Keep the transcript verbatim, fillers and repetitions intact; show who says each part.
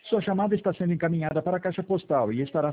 Speaker 1: Sua chamada está sendo encaminhada para a caixa postal e estará